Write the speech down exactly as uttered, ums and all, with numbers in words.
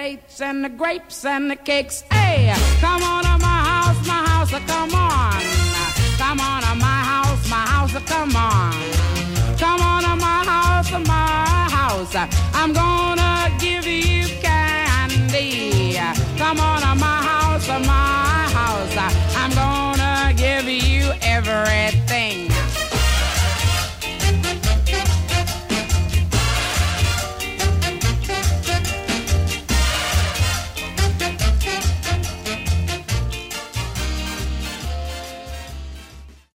dates and the grapes and the cakes. Hey, come on to my house, my house, come on. Come on to my house, my house, come on. Come on to my house, my house. I'm gonna give you candy. Come on to my house, my house. I'm gonna give you everything.